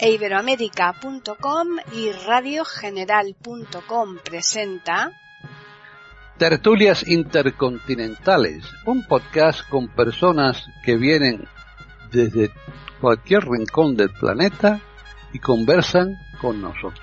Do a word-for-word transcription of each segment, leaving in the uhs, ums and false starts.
e iberoamérica punto com y radio general punto com presenta Tertulias Intercontinentales, un podcast con personas que vienen desde cualquier rincón del planeta y conversan con nosotros.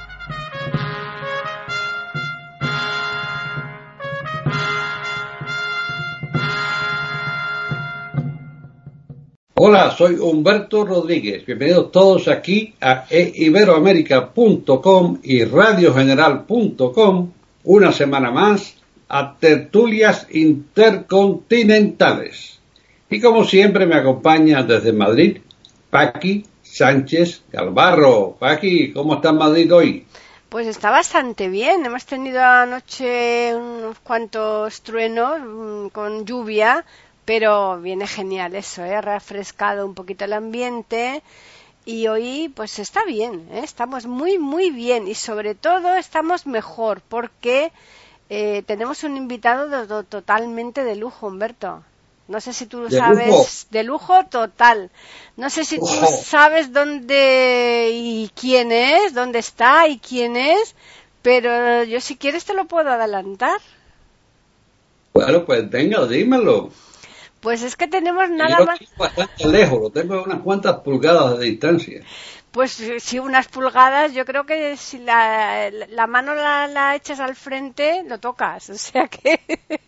Hola, soy Humberto Rodríguez. Bienvenidos todos aquí a e iberoamérica punto com y radio general punto com, una semana más a Tertulias Intercontinentales. Y como siempre me acompaña desde Madrid, Paqui Sánchez Galvarro. Paqui, ¿cómo está en Madrid hoy? Pues está bastante bien. Hemos tenido anoche unos cuantos truenos con lluvia, pero viene genial eso, ¿eh? Ha refrescado un poquito el ambiente y hoy pues está bien, ¿eh? Estamos muy muy bien y sobre todo estamos mejor porque eh, tenemos un invitado de, de, totalmente de lujo, Humberto. No sé si tú ¿De sabes, lujo? de lujo total. No sé si tú Oh. sabes dónde y quién es, dónde está y quién es, pero yo si quieres te lo puedo adelantar. Bueno, pues venga, dímelo. Pues es que tenemos nada Yo más. estoy bastante lejos, lo tengo a unas cuantas pulgadas de distancia. Pues si unas pulgadas, yo creo que si la, la mano la, la echas al frente, lo tocas. O sea que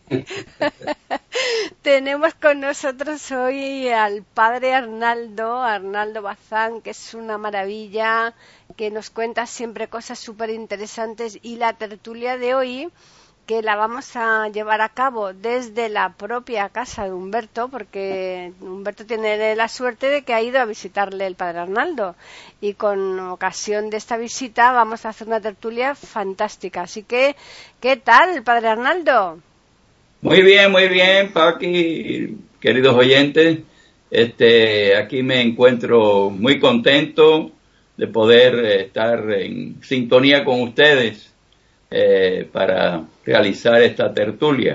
tenemos con nosotros hoy al padre Arnaldo, Arnaldo Bazán, que es una maravilla, que nos cuenta siempre cosas súper interesantes. Y la tertulia de hoy, que la vamos a llevar a cabo desde la propia casa de Humberto, porque Humberto tiene la suerte de que ha ido a visitarle el padre Arnaldo, y con ocasión de esta visita vamos a hacer una tertulia fantástica. Así que, ¿qué tal, padre Arnaldo? Muy bien, muy bien, Paqui, queridos oyentes. Este, aquí me encuentro muy contento de poder estar en sintonía con ustedes. Eh, para realizar esta tertulia.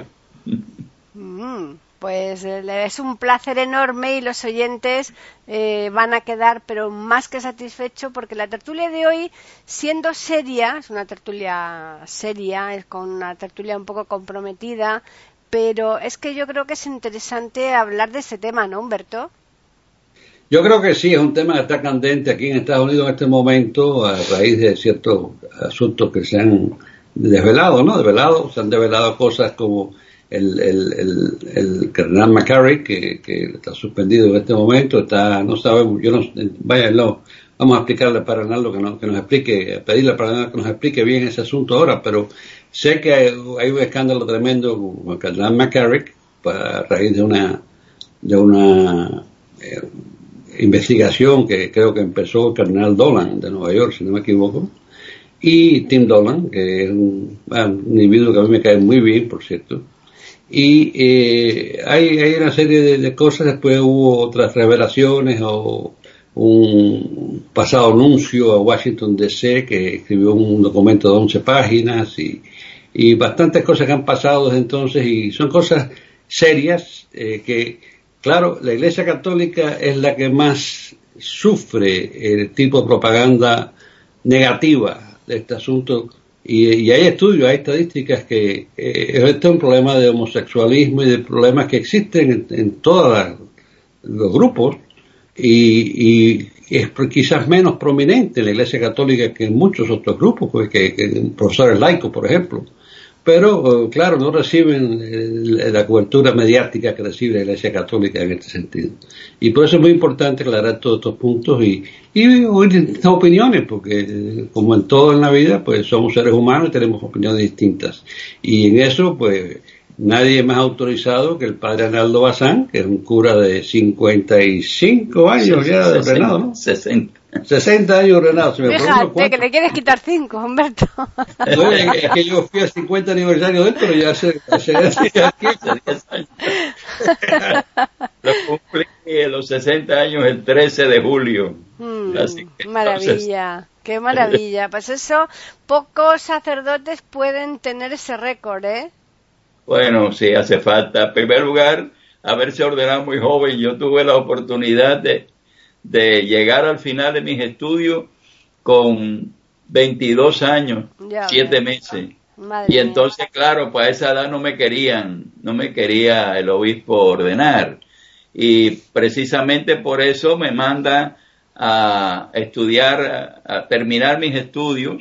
Mm, pues eh, es un placer enorme y los oyentes eh, van a quedar pero más que satisfechos porque la tertulia de hoy, siendo seria, es una tertulia seria, es con una tertulia un poco comprometida, pero es que yo creo que es interesante hablar de ese tema, ¿no, Humberto? Yo creo que sí, es un tema que está candente aquí en Estados Unidos en este momento a raíz de ciertos asuntos que se han desvelado, ¿no? Desvelado, se han develado cosas como el, el, el, el cardenal McCarrick, que, que está suspendido en este momento, está, no sabemos, yo no, vaya, no, vamos a explicarle para Arnaldo que, no, que nos explique, pedirle para Arnaldo que nos explique bien ese asunto ahora, pero sé que hay, hay un escándalo tremendo con el cardenal McCarrick a raíz de una, de una eh, investigación que creo que empezó el cardenal Dolan de Nueva York, si no me equivoco, y Tim Dolan, que es un, un individuo que a mí me cae muy bien, por cierto, y eh, hay, hay una serie de, de cosas. Después hubo otras revelaciones o un pasado anuncio a Washington D C que escribió un documento de once páginas y, y bastantes cosas que han pasado desde entonces, y son cosas serias eh, que, claro, la Iglesia Católica es la que más sufre el tipo de propaganda negativa de este asunto, y, y hay estudios, hay estadísticas que eh, este es un problema de homosexualismo y de problemas que existen en, en todos los grupos, y, y es quizás menos prominente en la Iglesia Católica que en muchos otros grupos, pues, que, que profesores laicos, por ejemplo, pero claro, no reciben eh, la cobertura mediática que recibe la Iglesia Católica en este sentido. Y por eso es muy importante aclarar todos estos puntos y, y oír opiniones, porque como en todo en la vida, pues somos seres humanos y tenemos opiniones distintas. Y en eso, pues, nadie más autorizado que el padre Arnaldo Bazán, que es un cura de cincuenta y cinco años sí, ya de ordenado, ¿no? sesenta. sesenta años ordenado. Se me Fíjate que le quieres quitar cinco, Humberto. No, es, es que yo fui al cincuenta aniversario de él, pero ya hace, hace, hace diez años. Lo cumplí los sesenta años el trece de julio. Mm, Así que, maravilla, entonces... qué maravilla. Pues eso, pocos sacerdotes pueden tener ese récord, ¿eh? Bueno, sí, hace falta. En primer lugar, haberse ordenado muy joven. Yo tuve la oportunidad de de llegar al final de mis estudios con veintidós años, Ya, siete meses. Madre Y entonces, mía. Claro, pues a esa edad no me querían, no me quería el obispo ordenar. Y precisamente por eso me manda a estudiar, a, a terminar mis estudios.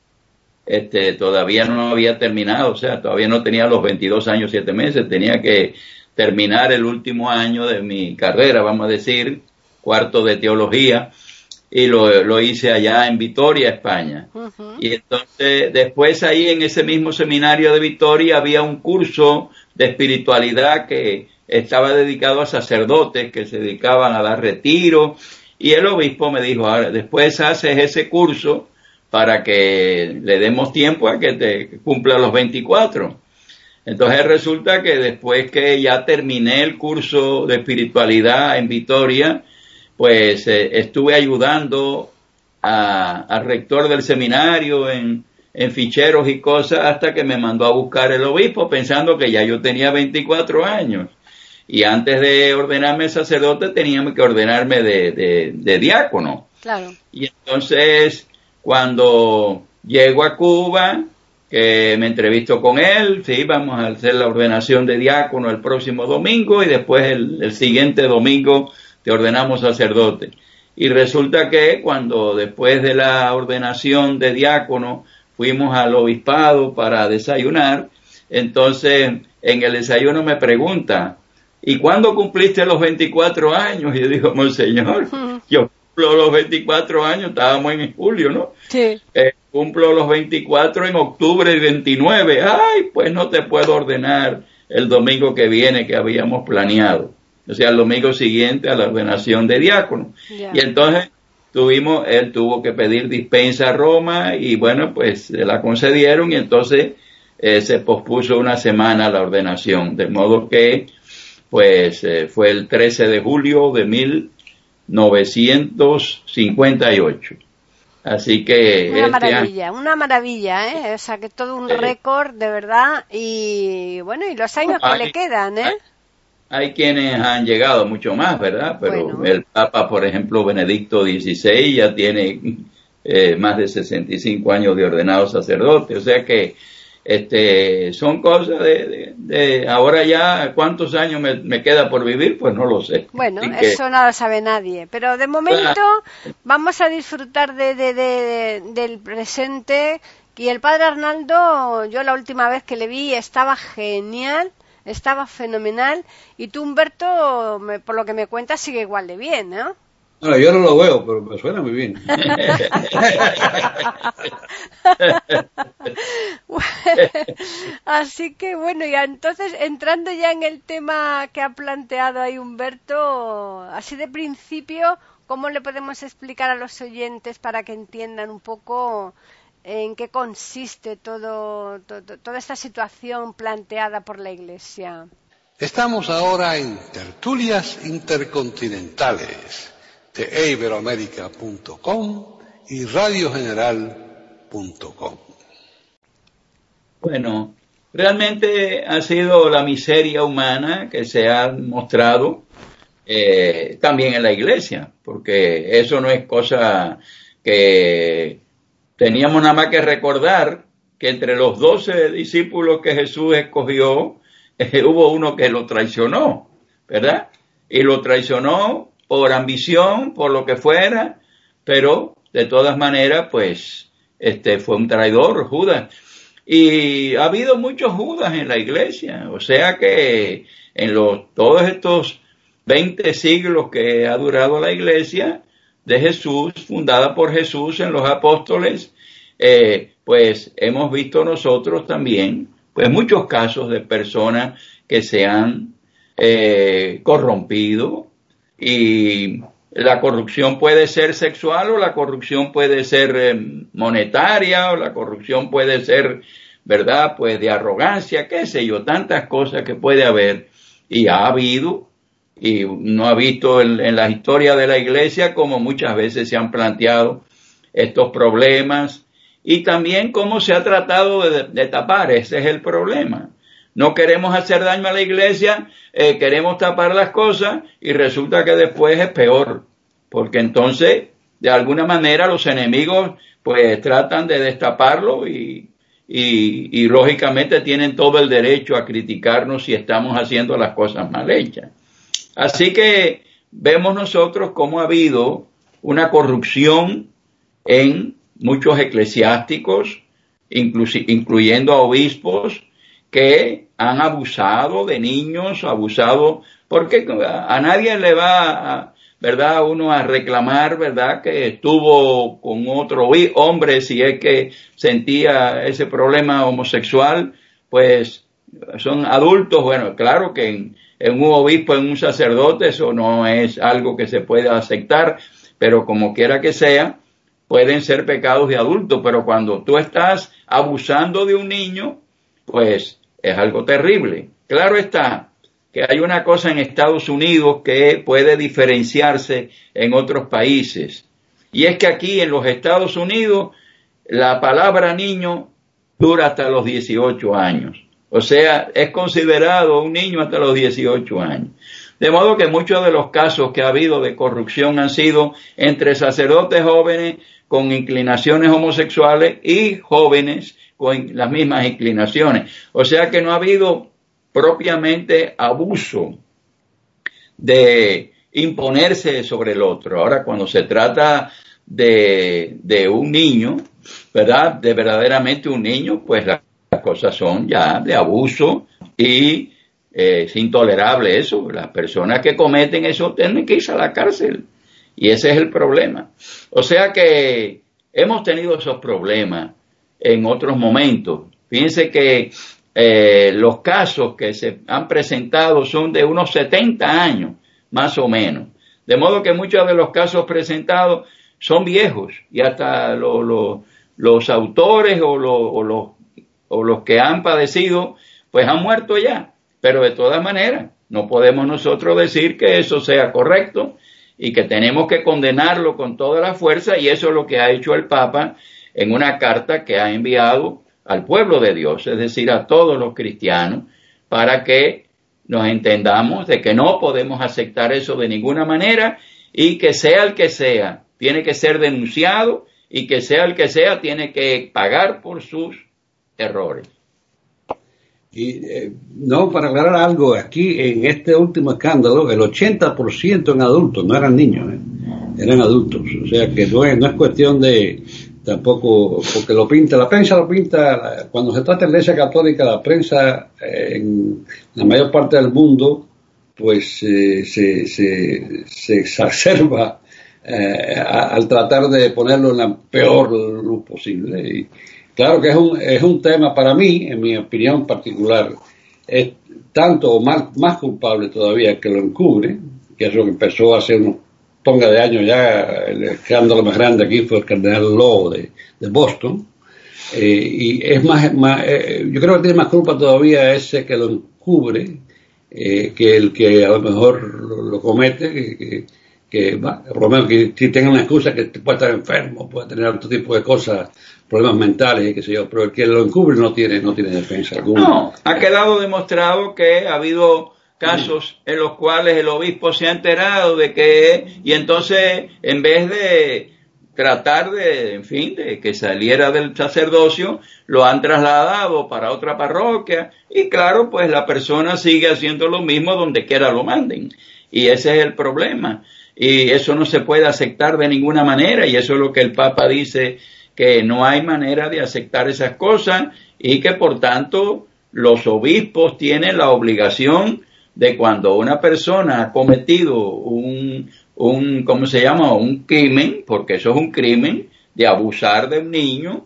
Este, todavía no había terminado, o sea, todavía no tenía los veintidós años, siete meses, tenía que terminar el último año de mi carrera, vamos a decir, cuarto de teología, y lo, lo hice allá en Vitoria, España. Uh-huh. Y entonces, después ahí en ese mismo seminario de Vitoria había un curso de espiritualidad que estaba dedicado a sacerdotes que se dedicaban a dar retiro, y el obispo me dijo, ahora, después haces ese curso para que le demos tiempo a que te cumpla los veinticuatro. Entonces resulta que después que ya terminé el curso de espiritualidad en Vitoria, pues eh, estuve ayudando a, al rector del seminario en, en ficheros y cosas hasta que me mandó a buscar el obispo pensando que ya yo tenía veinticuatro años. Y antes de ordenarme sacerdote tenía que ordenarme de, de, de diácono. Claro. Y entonces, cuando llego a Cuba, que me entrevisto con él, sí, vamos a hacer la ordenación de diácono el próximo domingo y después el, el siguiente domingo te ordenamos sacerdote. Y resulta que cuando después de la ordenación de diácono fuimos al obispado para desayunar, entonces en el desayuno me pregunta, ¿y cuándo cumpliste los veinticuatro años? Y yo digo, Monseñor, yo cumplo los veinticuatro años, estábamos en julio, ¿no? Sí. Eh, cumplo los veinticuatro en octubre veintinueve. Ay, pues no te puedo ordenar el domingo que viene que habíamos planeado. O sea, el domingo siguiente a la ordenación de diácono. Yeah. Y entonces tuvimos, él tuvo que pedir dispensa a Roma y bueno, pues se la concedieron y entonces eh, se pospuso una semana la ordenación. De modo que, pues, eh, fue el trece de julio de mil novecientos cincuenta y ocho. Así que una este maravilla, año, una maravilla, ¿eh? O sea, que todo un eh, récord, de verdad, y bueno, y los años hay, que le quedan, ¿eh? Hay, hay quienes han llegado mucho más, ¿verdad? Pero bueno, el Papa, por ejemplo, Benedicto dieciséis, ya tiene eh, más de sesenta y cinco años de ordenado sacerdote, o sea que este son cosas de, de, de ahora ya, ¿cuántos años me, me queda por vivir? Pues no lo sé. Bueno, Así eso que, no lo sabe nadie, pero de momento claro, vamos a disfrutar de, de, de, de, del presente. Y el padre Arnaldo, yo la última vez que le vi estaba genial, estaba fenomenal, y tú, Humberto, me, por lo que me cuentas, sigue igual de bien, ¿no? Bueno, yo no lo veo, pero me suena muy bien. Así que bueno, y entonces entrando ya en el tema que ha planteado ahí Humberto, así de principio, ¿cómo le podemos explicar a los oyentes para que entiendan un poco en qué consiste todo, todo toda esta situación planteada por la Iglesia? Estamos ahora en tertulias intercontinentales de iberoamérica punto com y radio general punto com. Bueno, realmente ha sido la miseria humana que se ha mostrado eh, también en la Iglesia, porque eso no es cosa que teníamos nada más que recordar que entre los doce discípulos que Jesús escogió, eh, hubo uno que lo traicionó, ¿verdad? Y lo traicionó por ambición, por lo que fuera, pero de todas maneras, pues, este fue un traidor, Judas. Y ha habido muchos Judas en la Iglesia, o sea que en los todos estos veinte siglos que ha durado la Iglesia de Jesús, fundada por Jesús en los apóstoles, eh, pues hemos visto nosotros también, pues muchos casos de personas que se han eh, corrompido. Y la corrupción puede ser sexual o la corrupción puede ser eh, monetaria o la corrupción puede ser, ¿verdad? Pues de arrogancia, qué sé yo, tantas cosas que puede haber y ha habido y no ha visto en, en la historia de la Iglesia como muchas veces se han planteado estos problemas y también cómo se ha tratado de, de tapar, ese es el problema. No queremos hacer daño a la Iglesia, eh, queremos tapar las cosas y resulta que después es peor. porque entonces, de alguna manera, los enemigos pues tratan de destaparlo y, y, y lógicamente tienen todo el derecho a criticarnos si estamos haciendo las cosas mal hechas. Así que vemos nosotros cómo ha habido una corrupción en muchos eclesiásticos, inclusi- incluyendo a obispos, que han abusado de niños, abusado, porque a nadie le va a, ¿verdad?, uno a reclamar, ¿verdad?, que estuvo con otro hombre si es que sentía ese problema homosexual, pues son adultos. Bueno, claro que en, en un obispo, en un sacerdote, eso no es algo que se pueda aceptar, pero como quiera que sea, pueden ser pecados de adultos, pero cuando tú estás abusando de un niño, pues es algo terrible. Claro está que hay una cosa en Estados Unidos que puede diferenciarse en otros países, y es que aquí en los Estados Unidos la palabra niño dura hasta los dieciocho años. O sea, es considerado un niño hasta los dieciocho años. De modo que muchos de los casos que ha habido de corrupción han sido entre sacerdotes jóvenes con inclinaciones homosexuales y jóvenes con las mismas inclinaciones. O sea que no ha habido propiamente abuso de imponerse sobre el otro. Ahora, cuando se trata de, de un niño, ¿verdad?, de verdaderamente un niño, pues las cosas son ya de abuso y eh, es intolerable eso. Las personas que cometen eso tienen que irse a la cárcel, y ese es el problema. O sea que hemos tenido esos problemas en otros momentos. Fíjense que eh, los casos que se han presentado son de unos setenta años, más o menos. De modo que muchos de los casos presentados son viejos, y hasta lo, lo, los autores o, lo, o, los, o los que han padecido, pues han muerto ya. Pero de todas maneras, no podemos nosotros decir que eso sea correcto y que tenemos que condenarlo con toda la fuerza, y eso es lo que ha hecho el Papa en una carta que ha enviado al pueblo de Dios, es decir, a todos los cristianos, para que nos entendamos de que no podemos aceptar eso de ninguna manera, y que sea el que sea, tiene que ser denunciado, y que sea el que sea, tiene que pagar por sus errores. Y eh, no, para aclarar algo, aquí en este último escándalo, el ochenta por ciento en adultos, no eran niños, eh, eran adultos. O sea que no es, no es cuestión de tampoco, porque lo pinta, la prensa lo pinta, cuando se trata de la Iglesia Católica, la prensa eh, en la mayor parte del mundo, pues eh, se, se, se exacerba eh, a, al tratar de ponerlo en la peor luz posible. Y claro que es un, es un tema, para mí, en mi opinión particular, es tanto o más, más culpable todavía el que lo encubre, que es lo que empezó hace unos tonga de años ya. El escándalo más grande aquí fue el cardenal Law de, de Boston, eh, y es más, más eh, yo creo que tiene más culpa todavía ese que lo encubre, eh, que el que a lo mejor lo, lo comete, que, que, que bah, por lo menos que si tenga una excusa, que puede estar enfermo, puede tener otro tipo de cosas, problemas mentales, qué sé yo, pero el que lo encubre no tiene, no tiene defensa alguna. No, ha quedado demostrado que ha habido casos en los cuales el obispo se ha enterado de que, y entonces en vez de tratar de, en fin, de que saliera del sacerdocio, lo han trasladado para otra parroquia, y claro, pues la persona sigue haciendo lo mismo donde quiera lo manden, y ese es el problema, y eso no se puede aceptar de ninguna manera, y eso es lo que el Papa dice, que no hay manera de aceptar esas cosas, y que por tanto los obispos tienen la obligación de, cuando una persona ha cometido un, un, ¿cómo se llama?, un crimen, porque eso es un crimen, de abusar de un niño,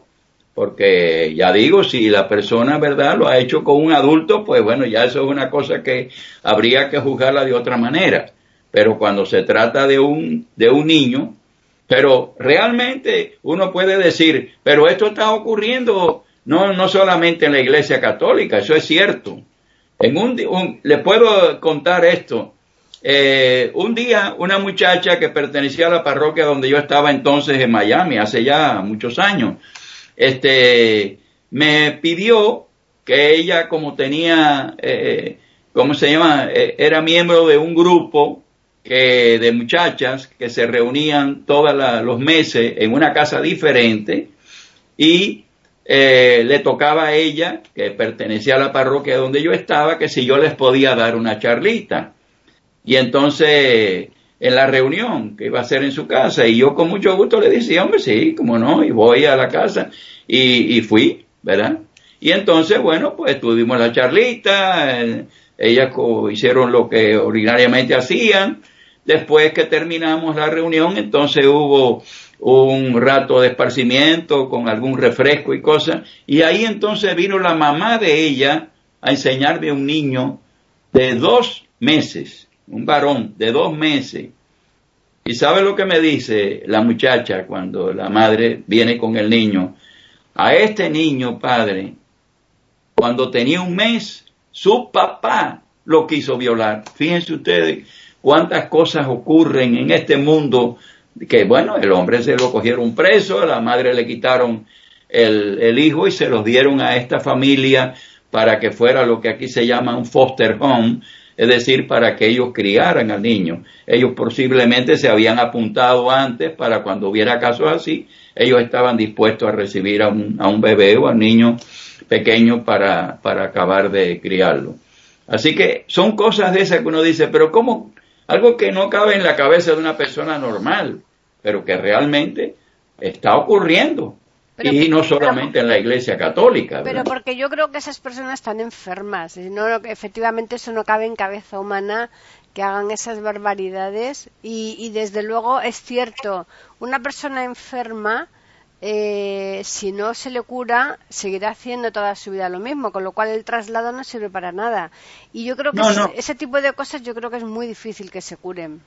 porque ya digo, si la persona, ¿verdad?, lo ha hecho con un adulto, pues bueno, ya eso es una cosa que habría que juzgarla de otra manera, pero cuando se trata de un, de un niño, pero realmente uno puede decir, pero esto está ocurriendo no, no solamente en la Iglesia Católica, eso es cierto. En un, un le puedo contar esto. Eh, un día una muchacha que pertenecía a la parroquia donde yo estaba entonces en Miami, hace ya muchos años, este, me pidió que ella, como tenía, eh, ¿cómo se llama? Eh, era miembro de un grupo que de muchachas que se reunían todos los meses en una casa diferente y eh, le tocaba a ella, que pertenecía a la parroquia donde yo estaba, que si yo les podía dar una charlita. Y entonces, en la reunión que iba a hacer en su casa, y yo con mucho gusto le decía, hombre, sí, cómo no, y voy a la casa, y, y fui, ¿verdad? Y entonces, bueno, pues tuvimos la charlita, eh, ellas hicieron lo que ordinariamente hacían. Después que terminamos la reunión, entonces hubo un rato de esparcimiento con algún refresco y cosas, y ahí entonces vino la mamá de ella a enseñarme a un niño de dos meses, un varón de dos meses. ¿Y sabe lo que me dice la muchacha cuando la madre viene con el niño? A este niño, padre, cuando tenía un mes, su papá lo quiso violar. Fíjense ustedes cuántas cosas ocurren en este mundo, que bueno, el hombre se lo cogieron preso, a la madre le quitaron el, el hijo y se los dieron a esta familia para que fuera lo que aquí se llama un foster home, es decir, para que ellos criaran al niño. Ellos posiblemente se habían apuntado antes para cuando hubiera casos así, ellos estaban dispuestos a recibir a un, a un bebé o a un niño pequeño para, para acabar de criarlo. Así que son cosas de esas que uno dice, pero ¿cómo? Algo que no cabe en la cabeza de una persona normal, pero que realmente está ocurriendo. Pero, y no solamente pero, en la Iglesia Católica, ¿verdad? Pero porque yo creo que esas personas están enfermas. No, efectivamente eso no cabe en cabeza humana que hagan esas barbaridades. Y, y desde luego es cierto, una persona enferma, eh, si no se le cura, seguirá haciendo toda su vida lo mismo, con lo cual el traslado no sirve para nada. Y yo creo que no, ese, no. ese tipo de cosas yo creo que es muy difícil que se curen.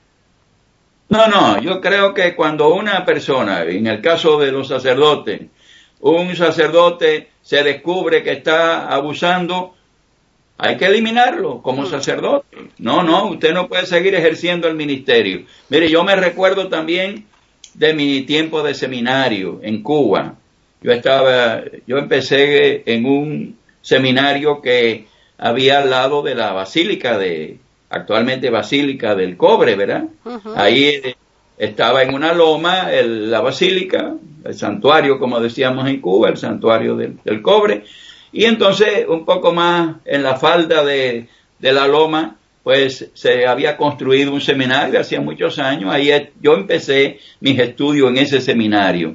No, no, yo creo que cuando una persona, en el caso de los sacerdotes, un sacerdote se descubre que está abusando, hay que eliminarlo como sacerdote. No, no, usted no puede seguir ejerciendo el ministerio. Mire, yo me recuerdo también de mi tiempo de seminario en Cuba. Yo estaba, yo empecé en un seminario que había al lado de la Basílica de, actualmente Basílica del Cobre, ¿verdad? Uh-huh. Ahí estaba en una loma el, la basílica, el santuario, como decíamos en Cuba, el santuario del, del Cobre, y entonces un poco más en la falda de, de la loma, pues se había construido un seminario hacía muchos años. Ahí yo empecé mis estudios en ese seminario,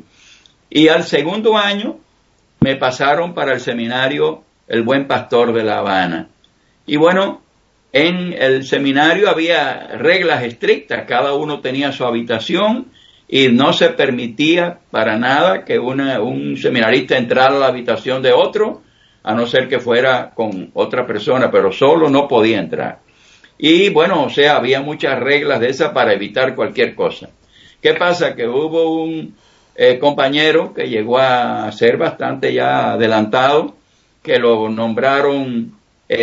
y al segundo año me pasaron para el seminario El Buen Pastor de La Habana. Y bueno, en el seminario había reglas estrictas, cada uno tenía su habitación y no se permitía para nada que una, un seminarista entrara a la habitación de otro, a no ser que fuera con otra persona, pero solo no podía entrar. Y bueno, o sea, había muchas reglas de esas para evitar cualquier cosa. ¿Qué pasa? Que hubo un eh, compañero que llegó a ser bastante ya adelantado, que lo nombraron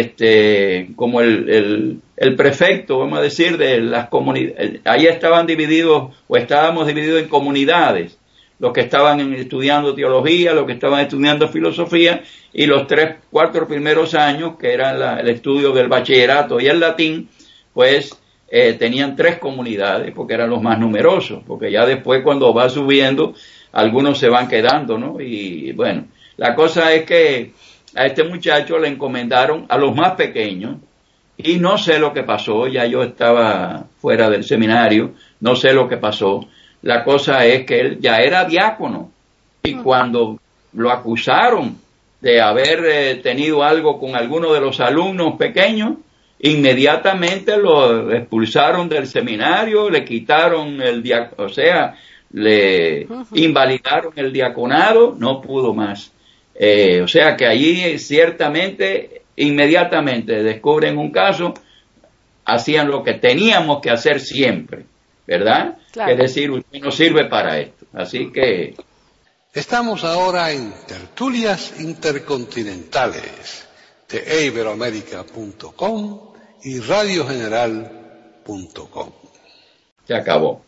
este como el, el, el prefecto, vamos a decir, de las comunidades. Ahí estaban divididos, o estábamos divididos en comunidades, los que estaban estudiando teología, los que estaban estudiando filosofía, y los tres, cuatro primeros años, que eran la, el estudio del bachillerato y el latín, pues eh, tenían tres comunidades, porque eran los más numerosos, porque ya después cuando va subiendo, algunos se van quedando, ¿no? Y bueno, la cosa es que a este muchacho le encomendaron a los más pequeños, y no sé lo que pasó, ya yo estaba fuera del seminario, no sé lo que pasó. La cosa es que él ya era diácono, y cuando lo acusaron de haber eh, tenido algo con alguno de los alumnos pequeños, inmediatamente lo expulsaron del seminario, le quitaron el diaconado, o sea, le invalidaron el diaconado, no pudo más. Eh, o sea que allí ciertamente, inmediatamente descubren un caso, hacían lo que teníamos que hacer siempre, ¿verdad? Claro. Es decir, usted no sirve para esto. Así que... Estamos ahora en Tertulias Intercontinentales de iberoamerica punto com y radio general punto com. Se acabó.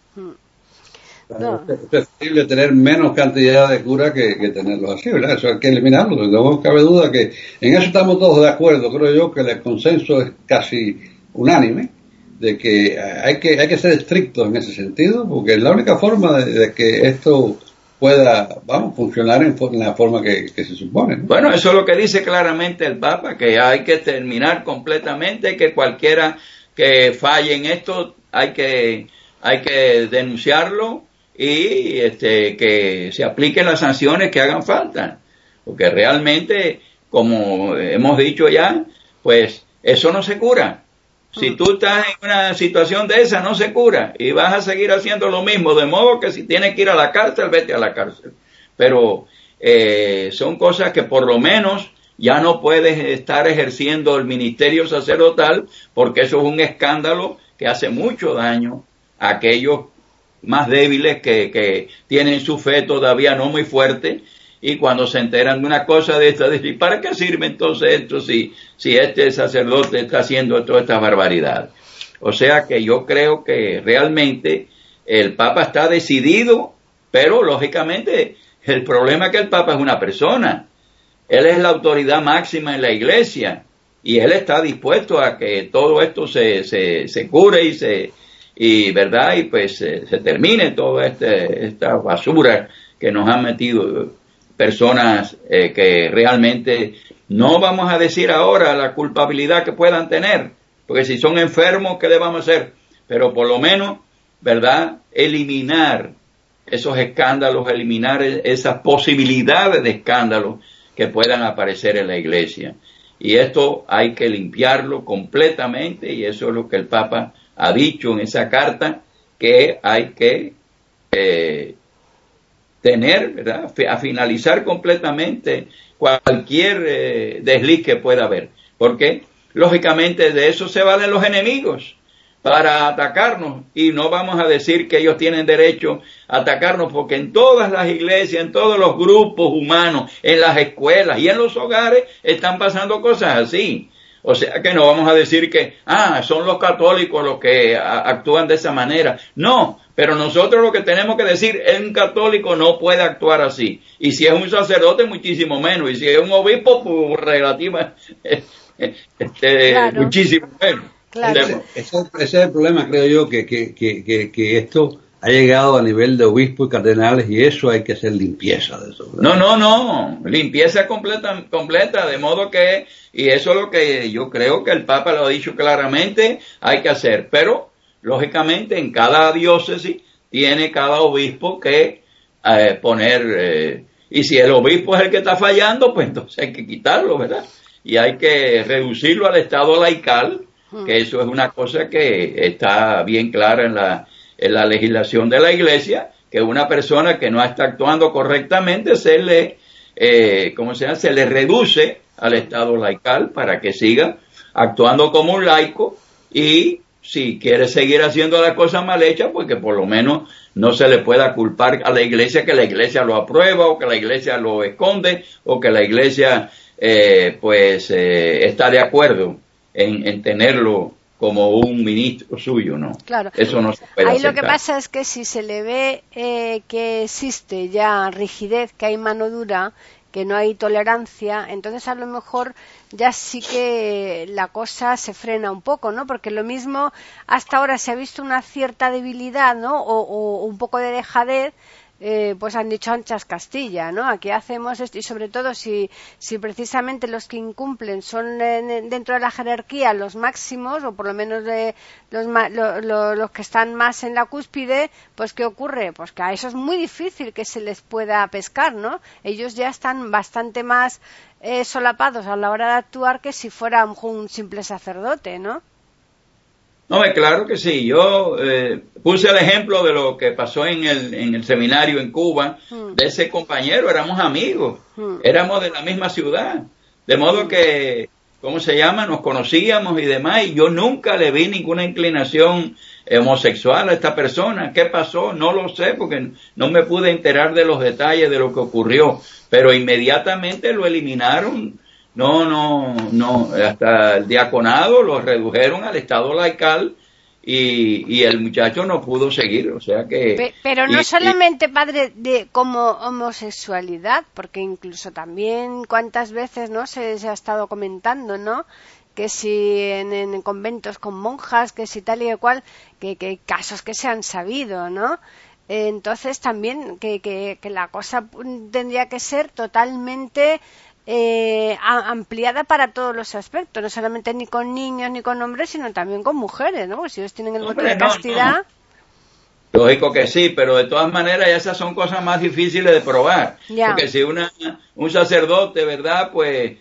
No. Es preferible tener menos cantidad de cura que, que tenerlos así, ¿verdad? Eso hay que eliminarlo. No cabe duda que en eso estamos todos de acuerdo. Creo yo que el consenso es casi unánime de que hay que hay que ser estrictos en ese sentido, porque es la única forma de, de que esto pueda, vamos, funcionar en, en la forma que, que se supone, ¿no? Bueno, eso es lo que dice claramente el Papa, que hay que terminar completamente, que cualquiera que falle en esto hay que hay que denunciarlo y este que se apliquen las sanciones que hagan falta, porque realmente, como hemos dicho ya, pues eso no se cura. Si tú estás en una situación de esa, no se cura y vas a seguir haciendo lo mismo, de modo que si tienes que ir a la cárcel, vete a la cárcel. Pero eh, son cosas que por lo menos ya no puedes estar ejerciendo el ministerio sacerdotal, porque eso es un escándalo que hace mucho daño a aquellos más débiles que, que tienen su fe todavía no muy fuerte. Y cuando se enteran de una cosa de esta, dicen, ¿para qué sirve entonces esto si, si este sacerdote está haciendo toda esta barbaridad? O sea que yo creo que realmente el Papa está decidido, pero lógicamente el problema es que el Papa es una persona. Él es la autoridad máxima en la Iglesia y él está dispuesto a que todo esto se, se, se cure y se, y verdad, y pues se, se termine toda este, esta basura que nos han metido personas eh, que realmente no vamos a decir ahora la culpabilidad que puedan tener, porque si son enfermos, ¿qué le vamos a hacer? Pero por lo menos, ¿verdad?, eliminar esos escándalos, eliminar esas posibilidades de escándalos que puedan aparecer en la Iglesia. Y esto hay que limpiarlo completamente, y eso es lo que el Papa ha dicho en esa carta, que hay que eh, tener, ¿verdad?, a finalizar completamente cualquier eh, desliz que pueda haber. Porque, lógicamente, de eso se valen los enemigos para atacarnos, y no vamos a decir que ellos tienen derecho a atacarnos, porque en todas las iglesias, en todos los grupos humanos, en las escuelas y en los hogares están pasando cosas así. O sea que no vamos a decir que, ah, son los católicos los que a, actúan de esa manera. No, pero nosotros lo que tenemos que decir es un católico no puede actuar así. Y si es un sacerdote, muchísimo menos. Y si es un obispo, pues relativa, este, claro, muchísimo menos. Claro. Ese, ese es el problema, creo yo, que, que, que, que esto ha llegado a nivel de obispos y cardenales, y eso hay que hacer limpieza de eso, ¿verdad? No, no, no, limpieza completa, completa, de modo que, y eso es lo que yo creo que el Papa lo ha dicho claramente, hay que hacer, pero lógicamente en cada diócesis tiene cada obispo que eh, poner, eh, y si el obispo es el que está fallando, pues entonces hay que quitarlo, ¿verdad? Y hay que reducirlo al estado laical, que eso es una cosa que está bien clara en la en la legislación de la Iglesia, que una persona que no está actuando correctamente se le, eh, ¿cómo se llama? Se le reduce al estado laical para que siga actuando como un laico, y si quiere seguir haciendo las cosas mal hechas, pues que por lo menos no se le pueda culpar a la Iglesia que la Iglesia lo aprueba, o que la Iglesia lo esconde, o que la Iglesia eh, pues eh, está de acuerdo en, en tenerlo como un ministro suyo, ¿no? Claro. Eso no se puede Ahí aceptar. Lo que pasa es que si se le ve eh, que existe ya rigidez, que hay mano dura, que no hay tolerancia, entonces a lo mejor ya sí que la cosa se frena un poco, ¿no? Porque lo mismo hasta ahora se ha visto una cierta debilidad, ¿no? O, o un poco de dejadez. Eh, pues han dicho anchas Castilla, ¿no? Aquí hacemos esto, y sobre todo si, si precisamente los que incumplen son eh, dentro de la jerarquía los máximos, o por lo menos eh, los, lo, lo, los que están más en la cúspide, pues ¿qué ocurre? Pues que a eso es muy difícil que se les pueda pescar, ¿no? Ellos ya están bastante más eh, solapados a la hora de actuar que si fuera un, un simple sacerdote, ¿no? No, claro que sí. Yo eh, puse el ejemplo de lo que pasó en el, en el seminario en Cuba, mm. de ese compañero, éramos amigos, mm. éramos de la misma ciudad, de modo mm. que, ¿cómo se llama?, nos conocíamos y demás, y yo nunca le vi ninguna inclinación homosexual a esta persona. ¿Qué pasó? No lo sé, porque no me pude enterar de los detalles de lo que ocurrió, pero inmediatamente lo eliminaron. No, no, no, hasta el diaconado lo redujeron al estado laical, y, y el muchacho no pudo seguir, o sea que... Pero no y, solamente, padre, de como homosexualidad, porque incluso también cuántas veces, ¿no?, se, se ha estado comentando, ¿no?, que si en, en conventos con monjas, que si tal y cual, que, que casos que se han sabido, ¿no? Entonces también que, que, que la cosa tendría que ser totalmente eh, ampliada para todos los aspectos, no solamente ni con niños ni con hombres, sino también con mujeres, ¿no? Porque si ellos tienen el voto de castidad... No, no. Lógico que sí, pero de todas maneras esas son cosas más difíciles de probar. Ya. Porque si una un sacerdote, ¿verdad? Pues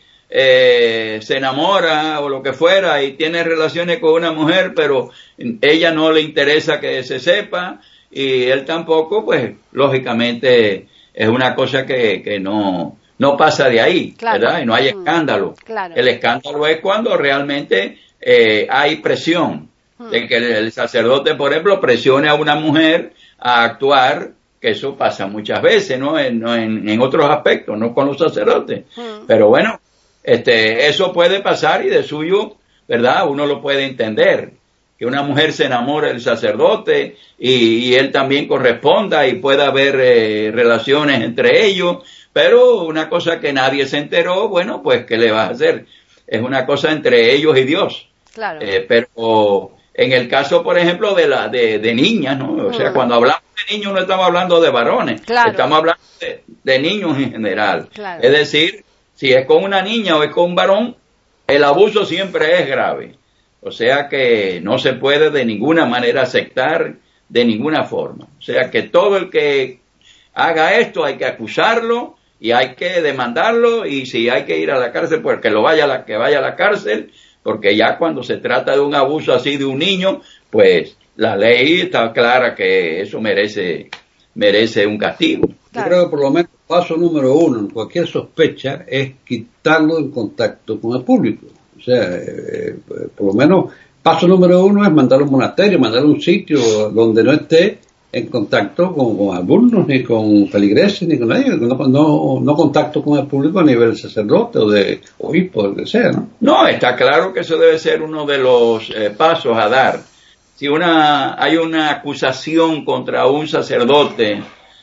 eh, se enamora o lo que fuera y tiene relaciones con una mujer, pero ella no le interesa que se sepa, y él tampoco, pues lógicamente es una cosa que, que no, no pasa de ahí, claro. ¿verdad? Y no hay escándalo. Claro. El escándalo es cuando realmente eh, hay presión, hmm. de que el, el sacerdote, por ejemplo, presione a una mujer a actuar, que eso pasa muchas veces, ¿no? En, no en, en otros aspectos, no con los sacerdotes. Hmm. Pero bueno, este, eso puede pasar y de suyo, ¿verdad? Uno lo puede entender. Que una mujer se enamore del sacerdote y, y él también corresponda y pueda haber eh, relaciones entre ellos, pero una cosa que nadie se enteró, bueno, pues ¿qué le vas a hacer? Es una cosa entre ellos y Dios. Claro. Eh, pero en el caso, por ejemplo, de la de, de niñas, ¿no? O mm. sea, cuando hablamos de niños no estamos hablando de varones, claro. estamos hablando de, de niños en general. Claro. Es decir, si es con una niña o es con un varón, el abuso siempre es grave. O sea que no se puede de ninguna manera aceptar, de ninguna forma. O sea que todo el que haga esto hay que acusarlo y hay que demandarlo, y si hay que ir a la cárcel, pues que lo vaya a la, que vaya a la cárcel, porque ya cuando se trata de un abuso así de un niño, pues la ley está clara que eso merece, merece un castigo. Yo creo que por lo menos paso número uno en cualquier sospecha es quitarlo en contacto con el público. O sea, eh, por lo menos, paso número uno es mandar a un monasterio, mandar a un sitio donde no esté en contacto con, con alumnos, ni con feligreses, ni con nadie, no, no, no contacto con el público a nivel sacerdote o de obispo, lo que sea, ¿no? No, está claro que eso debe ser uno de los eh, pasos a dar. Si una hay una acusación contra un sacerdote,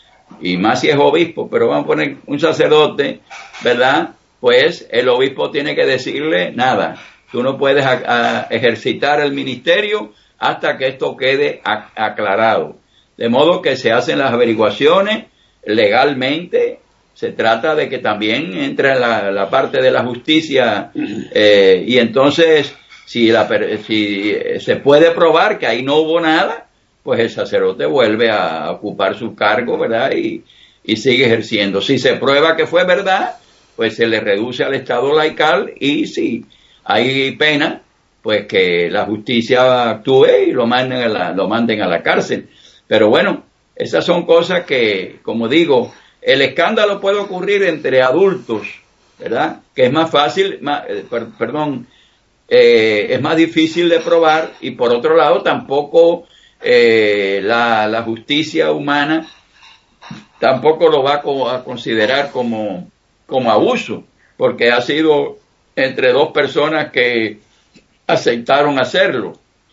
y más si es obispo, pero vamos a poner un sacerdote, ¿verdad?, pues el obispo tiene que decirle nada. Tú no puedes a, a ejercitar el ministerio hasta que esto quede a, aclarado. De modo que se hacen las averiguaciones legalmente. Se trata de que también entre la, la parte de la justicia eh, y entonces si, la, si se puede probar que ahí no hubo nada, pues el sacerdote vuelve a ocupar su cargo, ¿verdad? Y, y sigue ejerciendo. Si se prueba que fue verdad, pues se le reduce al estado laical, y si hay pena, pues que la justicia actúe y lo manden a la, lo manden a la cárcel. Pero bueno, esas son cosas que, como digo, el escándalo puede ocurrir entre adultos, ¿verdad? Que es más fácil, más, eh, per, perdón, eh, es más difícil de probar, y por otro lado tampoco eh, la, la justicia humana tampoco lo va a, a considerar como como abuso, porque ha sido entre dos personas que aceptaron hacerlo.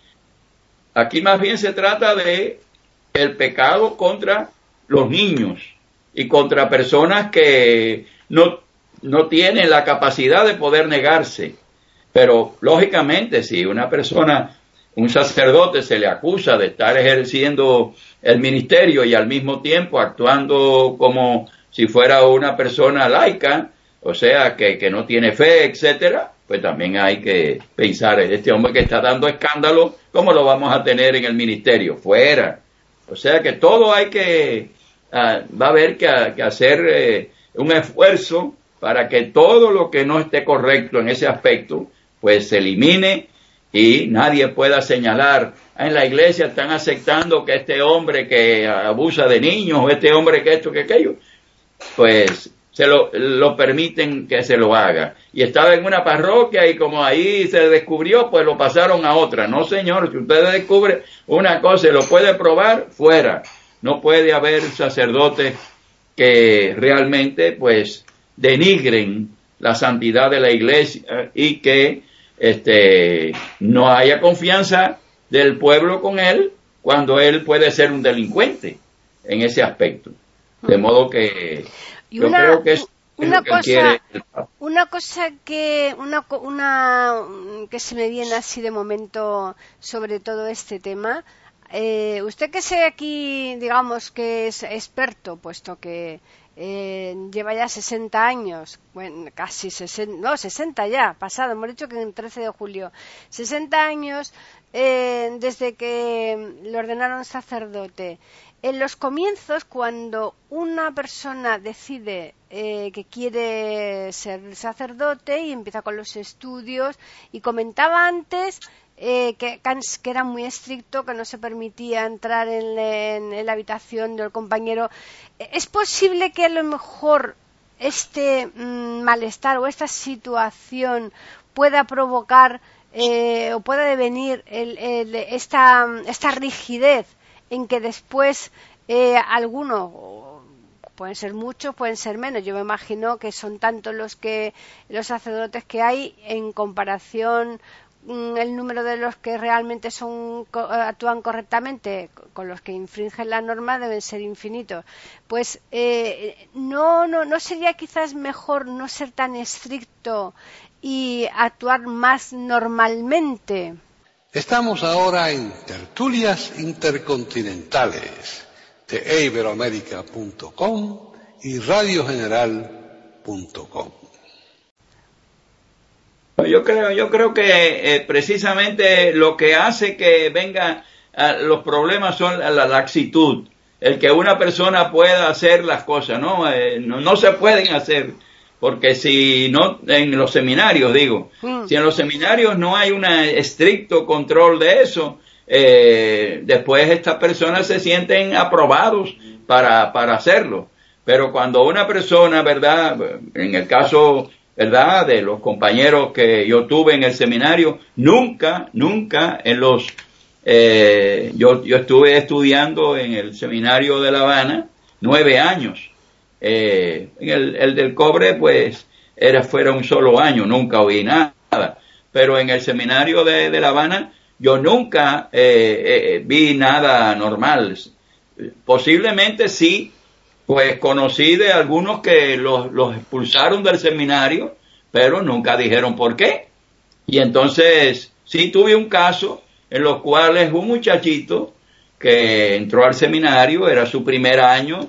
Aquí más bien se trata de el pecado contra los niños y contra personas que no, no tienen la capacidad de poder negarse. Pero lógicamente si una persona, un sacerdote, se le acusa de estar ejerciendo el ministerio y al mismo tiempo actuando como si fuera una persona laica, o sea, que, que no tiene fe, etcétera, pues también hay que pensar, este hombre que está dando escándalo, ¿cómo lo vamos a tener en el ministerio? Fuera. O sea que todo hay que, uh, va a haber que, que hacer eh, un esfuerzo para que todo lo que no esté correcto en ese aspecto, pues se elimine y nadie pueda señalar, en la iglesia están aceptando que este hombre que abusa de niños, o este hombre que esto, que aquello, pues se lo, lo permiten que se lo haga. Y estaba en una parroquia y como ahí se descubrió, pues lo pasaron a otra. No, señor, si usted descubre una cosa y lo puede probar, fuera. No puede haber sacerdotes que realmente pues denigren la santidad de la iglesia y que este no haya confianza del pueblo con él cuando él puede ser un delincuente en ese aspecto. De modo que y yo una, creo que es... Una cosa, una cosa que una, una que se me viene así de momento sobre todo este tema. Eh, usted que sé aquí, digamos que es experto, puesto que eh, lleva ya sesenta años, bueno, casi sesenta, no, sesenta ya, pasado, hemos dicho que en el trece de julio, sesenta años eh, desde que le ordenaron sacerdote. En los comienzos, cuando una persona decide eh, que quiere ser sacerdote y empieza con los estudios, y comentaba antes eh, que, que era muy estricto, que no se permitía entrar en, en, en la habitación del compañero, ¿es posible que a lo mejor este mmm, malestar o esta situación pueda provocar eh, o pueda devenir el, el, esta, esta rigidez en que después eh, algunos, pueden ser muchos, pueden ser menos, yo me imagino que son tantos los que los sacerdotes que hay en comparación mmm, el número de los que realmente son actúan correctamente con los que infringen la norma deben ser infinitos. Pues eh, no no no sería quizás mejor no ser tan estricto y actuar más normalmente. Estamos ahora en Tertulias Intercontinentales de Iberoamérica punto com y Radio General punto com. Yo creo, yo creo que eh, precisamente lo que hace que vengan eh, los problemas son la, la laxitud, el que una persona pueda hacer las cosas, ¿no? Eh, no, no se pueden hacer. Porque si no, en los seminarios digo, mm. si en los seminarios no hay un estricto control de eso, eh, después estas personas se sienten aprobados para, para hacerlo. Pero cuando una persona, ¿verdad? En el caso, ¿verdad? De los compañeros que yo tuve en el seminario, nunca, nunca en los, eh, yo, yo estuve estudiando en el seminario de La Habana nueve años. Eh, el, el del cobre pues era fuera un solo año, nunca oí nada, pero en el seminario de, de La Habana yo nunca eh, eh, vi nada normal. Posiblemente sí, pues conocí de algunos que los, los expulsaron del seminario, pero nunca dijeron por qué. Y entonces sí tuve un caso en los cuales un muchachito que entró al seminario, era su primer año,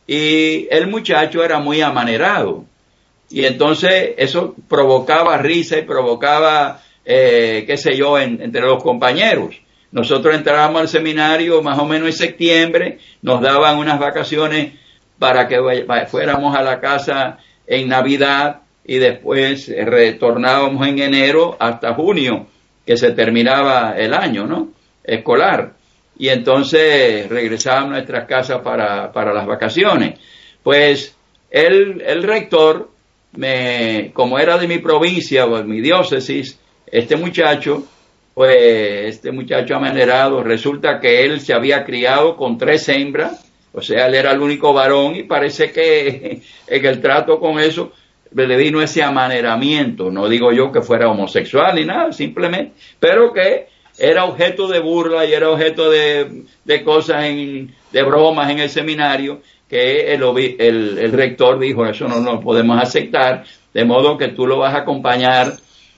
y el muchacho era muy amanerado. Y entonces eso provocaba risa y provocaba, eh, qué sé yo, en, entre los compañeros. Nosotros entrábamos al seminario más o menos en septiembre, nos daban unas vacaciones para que fuéramos a la casa en Navidad y después retornábamos en enero hasta junio, que se terminaba el año, ¿no? Escolar. Y entonces regresábamos a nuestras casas para, para las vacaciones. Pues el, el rector, me, como era de mi provincia o de mi diócesis, este muchacho, pues este muchacho amanerado, resulta que él se había criado con tres hembras, o sea, él era el único varón y parece que en el trato con eso le vino ese amaneramiento. No digo yo que fuera homosexual ni nada, simplemente, pero que era objeto de burla y era objeto de, de cosas, en, de bromas en el seminario, que el, el, el rector dijo, eso no lo podemos aceptar, de modo que tú lo vas a acompañar,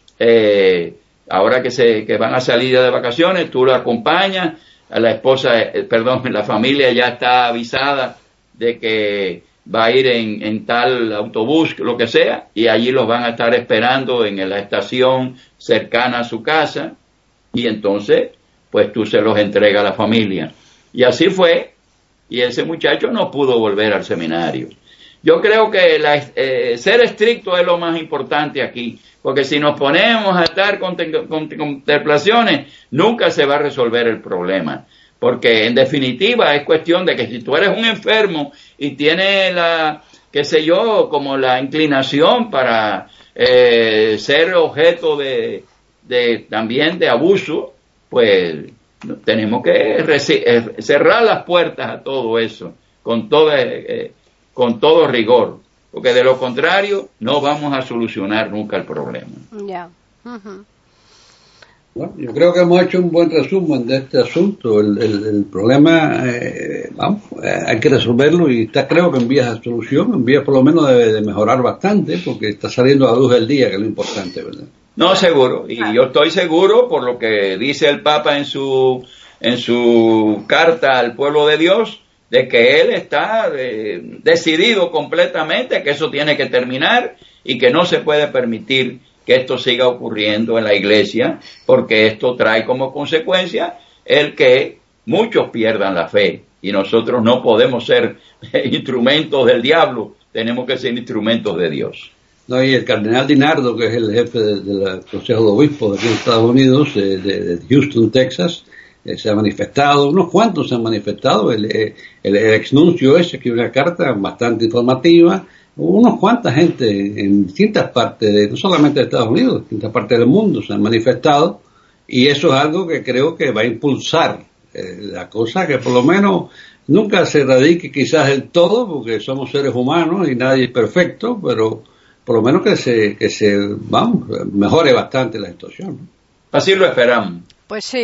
eh, ahora que se que van a salir de vacaciones, tú lo acompañas, a la esposa, eh, perdón, la familia ya está avisada de que va a ir en, en tal autobús, lo que sea, y allí los van a estar esperando en la estación cercana a su casa, y entonces, pues tú se los entregas a la familia. Y así fue, y ese muchacho no pudo volver al seminario. Yo creo que la, eh, ser estricto es lo más importante aquí, porque si nos ponemos a estar con contemplaciones, nunca se va a resolver el problema. Porque en definitiva es cuestión de que si tú eres un enfermo y tienes la, qué sé yo, como la inclinación para eh, ser objeto de de también de abuso, pues tenemos que reci- cerrar las puertas a todo eso con todo eh, con todo rigor, porque de lo contrario no vamos a solucionar nunca el problema. Ya. Yeah. Uh-huh. Bueno, yo creo que hemos hecho un buen resumen de este asunto. El, el, el problema, eh, vamos, eh, hay que resolverlo y está, creo que en vías de solución, en vías por lo menos de, de mejorar bastante, porque está saliendo a la luz del día, que es lo importante, ¿verdad? No, seguro. Y yo estoy seguro, por lo que dice el Papa en su, en su carta al pueblo de Dios, de que él está eh, decidido completamente que eso tiene que terminar y que no se puede permitir que esto siga ocurriendo en la iglesia, porque esto trae como consecuencia el que muchos pierdan la fe, y nosotros no podemos ser instrumentos del diablo, tenemos que ser instrumentos de Dios. No, y el cardenal DiNardo, que es el jefe del de Consejo de Obispos de aquí en Estados Unidos, eh, de, de Houston, Texas, eh, se ha manifestado, unos cuantos se han manifestado, el, el, el exnuncio ese escribió una carta bastante informativa, unos cuantas gente en distintas partes, de, no solamente de Estados Unidos, en distintas partes del mundo se han manifestado, y eso es algo que creo que va a impulsar eh, la cosa, que por lo menos nunca se radique quizás del todo, porque somos seres humanos y nadie es perfecto, pero por lo menos que se, que se, vamos, mejore bastante la situación, ¿no? Así lo esperamos. Pues sí.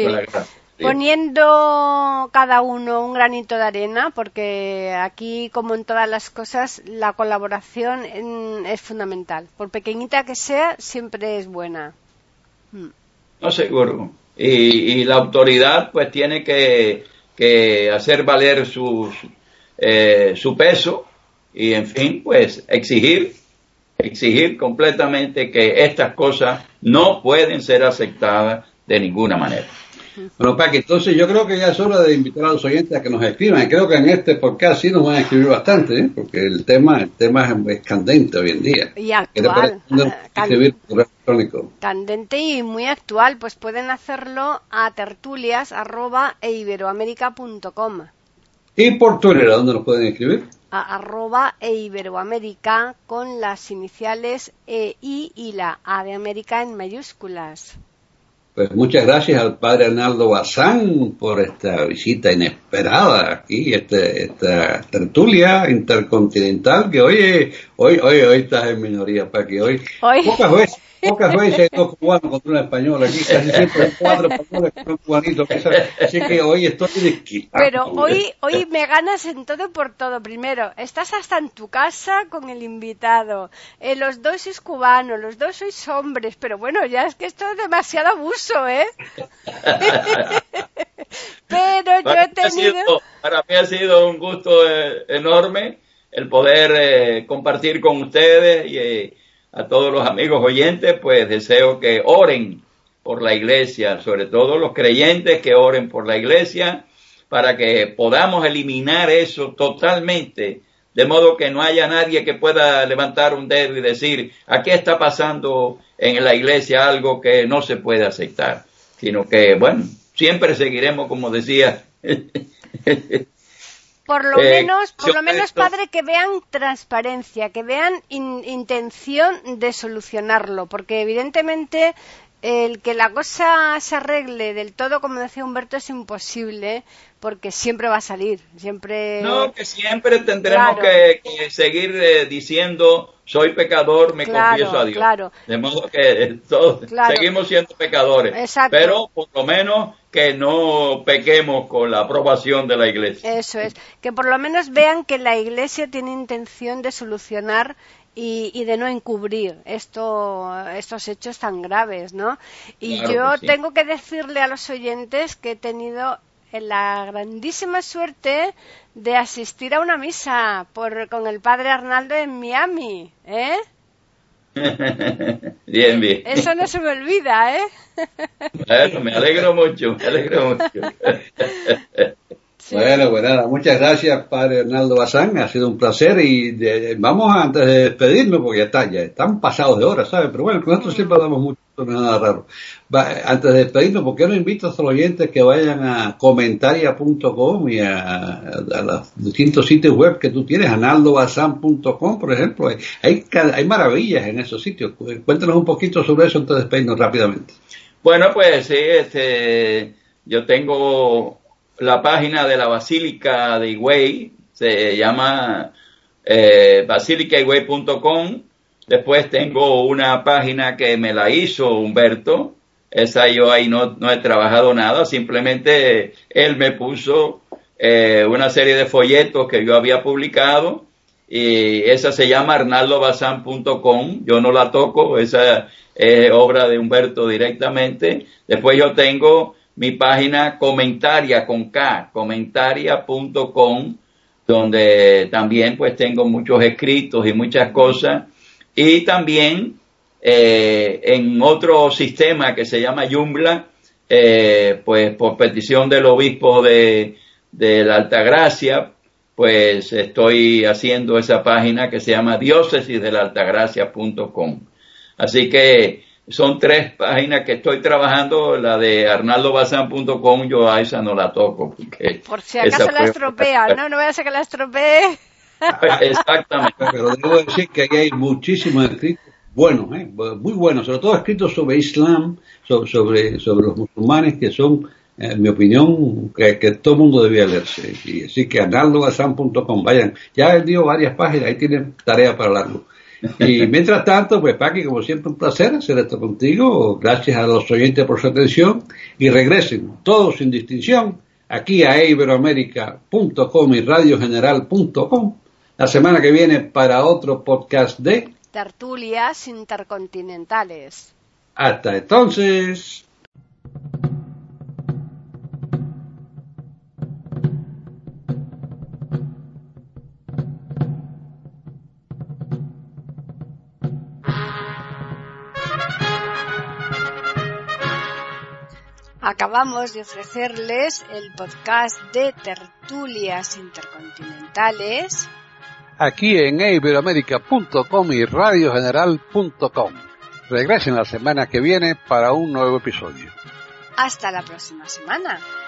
Poniendo cada uno un granito de arena, porque aquí, como en todas las cosas, la colaboración en, es fundamental. Por pequeñita que sea, siempre es buena. Hmm. No, seguro. Y, y la autoridad, pues, tiene que, que hacer valer sus, eh, su peso y, en fin, pues, exigir, exigir completamente que estas cosas no pueden ser aceptadas de ninguna manera. Bueno, Paqui, entonces yo creo que ya es hora de invitar a los oyentes a que nos escriban, y creo que en este podcast sí nos van a escribir bastante, ¿eh? Porque el tema el tema es candente hoy en día. Y actual. Escribir por electrónico. Candente y muy actual, pues pueden hacerlo a tertulias arroba eiberoamerica punto com. ¿Y por Twitter a dónde nos pueden escribir? A arroba eiberoamerica con las iniciales E, I y la A de América en mayúsculas. Pues muchas gracias al padre Arnaldo Bazán por esta visita inesperada aquí, este, esta tertulia intercontinental que hoy, hoy, hoy, hoy estás en minoría, Paqui, hoy, hoy. Pocas veces, pocas veces hay dos cubanos contra un español, aquí casi siempre hay cuatro españoles contra un cubanito, así que hoy estoy desquitado. Pero hoy, hoy me ganas en todo y por todo. Primero, estás hasta en tu casa con el invitado, eh, los dos sois cubanos, los dos sois hombres, pero bueno, ya es que esto es demasiado abuso, ¿eh? Pero yo he tenido... Sido, para mí ha sido un gusto eh, enorme el poder eh, compartir con ustedes y eh, a todos los amigos oyentes, pues deseo que oren por la iglesia, sobre todo los creyentes que oren por la iglesia, para que podamos eliminar eso totalmente, de modo que no haya nadie que pueda levantar un dedo y decir, aquí está pasando en la iglesia algo que no se puede aceptar, sino que, bueno, siempre seguiremos, como decía. Por lo eh, menos, por lo menos, esto... padre, que vean transparencia, que vean in, intención de solucionarlo, porque evidentemente el que la cosa se arregle del todo, como decía Humberto, es imposible, porque siempre va a salir, siempre... No, que siempre tendremos claro. que, que seguir eh, diciendo, soy pecador, me claro, confieso a Dios. Claro. De modo que todos claro. seguimos siendo pecadores, exacto. pero por lo menos que no pequemos con la aprobación de la iglesia. Eso es, que por lo menos vean que la iglesia tiene intención de solucionar y, y de no encubrir esto, estos hechos tan graves, ¿no? Y claro yo que sí. tengo que decirle a los oyentes que he tenido la grandísima suerte de asistir a una misa por, con el padre Arnaldo en Miami, ¿eh? Bien, bien. Eso no se me olvida, ¿eh? Bueno, me alegro mucho, me alegro mucho. Sí. Bueno, pues nada, muchas gracias, padre Arnaldo Bazán, ha sido un placer y de, vamos a, antes de despedirnos, porque ya está, ya están pasados de hora, ¿sabes? Pero bueno, nosotros siempre hablamos mucho, no es nada raro. Va, antes de despedirnos, ¿por qué no invito a los oyentes que vayan a comentaria punto com y a, a, a los distintos sitios web que tú tienes, arnaldo bazán punto com, por ejemplo? Hay, hay, hay maravillas en esos sitios. Cuéntanos un poquito sobre eso antes de despedirnos rápidamente. Bueno, pues sí, este, yo tengo la página de la Basílica de Higüey, se llama eh, basilica higüey punto com. Después tengo una página que me la hizo Humberto, esa yo ahí no, no he trabajado nada, simplemente él me puso eh, una serie de folletos que yo había publicado, y esa se llama arnaldo bazán punto com, yo no la toco, esa es obra de Humberto directamente. Después yo tengo mi página Comentaria con K, comentaria punto com, donde también pues tengo muchos escritos y muchas cosas, y también eh, en otro sistema que se llama Joomla, eh, pues por petición del obispo de, de la Altagracia, pues estoy haciendo esa página que se llama diócesis de la altagracia punto com. Así que son tres páginas que estoy trabajando. La de arnaldo bazán punto com, yo a esa no la toco. Porque por si acaso la estropea, ¿no? No voy a hacer que la estropee. Exactamente. Pero debo decir que aquí hay muchísimos escritos buenos, ¿eh? Muy buenos, sobre todo escritos sobre Islam, sobre, sobre, sobre los musulmanes, que son, en mi opinión, que, que todo el mundo debía leerse. Y así que arnaldo bazán punto com, vayan. Ya él dio varias páginas, ahí tienen tarea para largo. Y mientras tanto, pues Paqui, como siempre, un placer hacer esto contigo. Gracias a los oyentes por su atención, y regresen todos sin distinción aquí a iberoamerica punto com y radio general punto com la semana que viene para otro podcast de Tertulias Intercontinentales. Hasta entonces. Acabamos de ofrecerles el podcast de Tertulias Intercontinentales aquí en iberoamerica punto com y radio general punto com. Regresen la semana que viene para un nuevo episodio. Hasta la próxima semana.